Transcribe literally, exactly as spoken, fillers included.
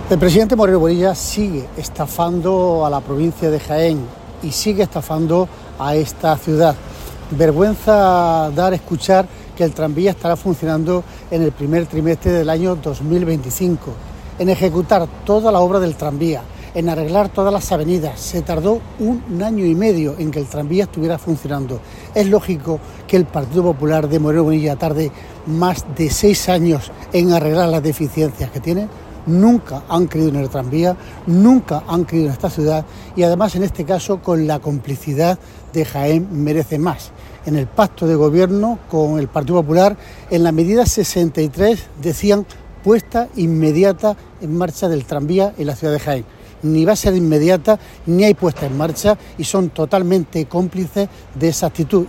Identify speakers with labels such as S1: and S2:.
S1: El presidente Moreno Bonilla sigue estafando a la provincia de Jaén y sigue estafando a esta ciudad. Vergüenza dar escuchar que el tranvía estará funcionando en el primer trimestre del año dos mil veinticinco, en ejecutar toda la obra del tranvía, en arreglar todas las avenidas. Se tardó un año y medio en que el tranvía estuviera funcionando. Es lógico que el Partido Popular de Moreno Bonilla tarde más de seis años en arreglar las deficiencias que tiene. Nunca han creído en el tranvía, nunca han creído en esta ciudad y además en este caso con la complicidad de Jaén Merece Más. En el pacto de gobierno con el Partido Popular, en la medida sesenta y tres decían puesta inmediata en marcha del tranvía en la ciudad de Jaén. Ni va a ser inmediata, ni hay puesta en marcha y son totalmente cómplices de esa actitud.